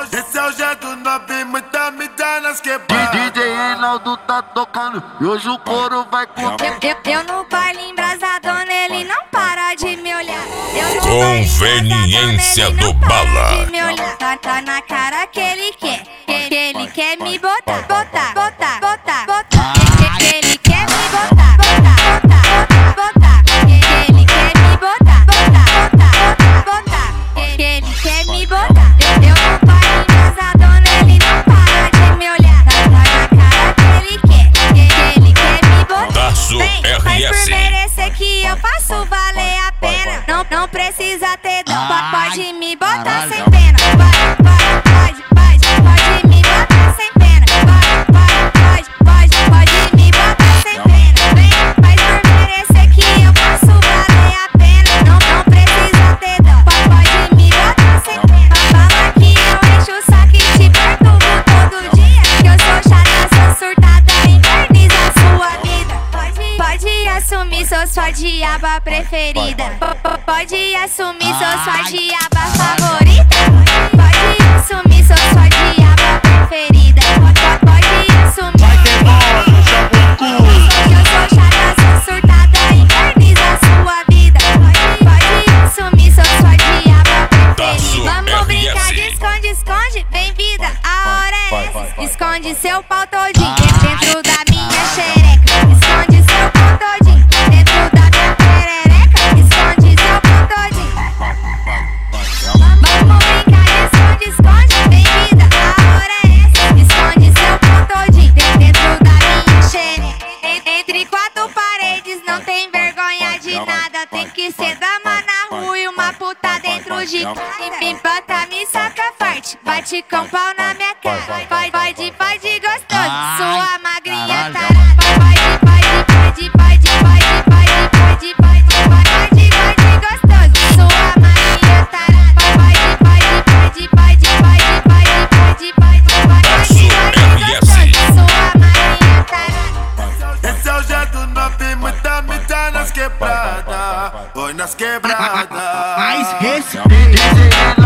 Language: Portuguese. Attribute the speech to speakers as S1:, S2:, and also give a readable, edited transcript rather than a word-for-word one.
S1: Esse é o jeito novinho, muita mídia nas quebradas.
S2: DJ Reinaldo tá tocando e hoje o coro vai curtir.
S3: Eu no baile embrasadona, ele não para de me olhar.
S4: Conveniência do Bala.
S3: Tá na cara que ele quer. Que ele quer me botar, botar, botar, botar, botar. Que ele quer me botar, botar, botar, botar. Que ele quer me botar, botar, botar, botar. Que ele quer me botar. Eu no baile embrasadona, ele não para de me olhar. Tá na cara que ele quer. Que ele quer me botar.
S4: Taço
S3: Faz por
S4: RS.
S3: merecer que eu faço valer a pena. Não precisa ter dó, pode me botar sem pena. Pode me botar sem pena. Pode me botar sem pena. Vem, faz por merecer que eu faço valer a pena. Não precisa ter dó, pode me botar sem pena. Fala que eu encho o saco e te perturbo todo dia. Que eu sou chata, sou surtada, inferniza a sua vida. Pode assumir, sou sua diaba preferida. Pode assumir, sou sua diaba favorita. Pode assumir, sou sua diaba preferida. Pode assumir. Eu sou chata, sou surtada, inferniza a sua vida. Pode assumir, sou sua diaba preferida. Vamos brincar de esconde, esconde. Vem vida, a hora é essa. Esconde seu pau todinho dentro da minha xereca. Esconde seu pau todinho dentro da minha perereca. Esconde seu pau todinho. Vamos brincar de esconde, esconde. Vem vida, a hora é essa. Esconde seu pau todinho dentro da minha xereca. Entre quatro paredes não tem vergonha de nada. Tem que ser dama na rua e uma puta dentro de casa. Me bota, me saca forte, bate com pau na minha cara. Pode gostoso, sua magrinha tarada. Pode gostoso, sua magrinha tarada. Pode gostoso, sua magrinha tarada.
S1: Esse é o jeito novinho, muita mídia nas quebradas. Oi nas quebradas.
S2: Mais respeito.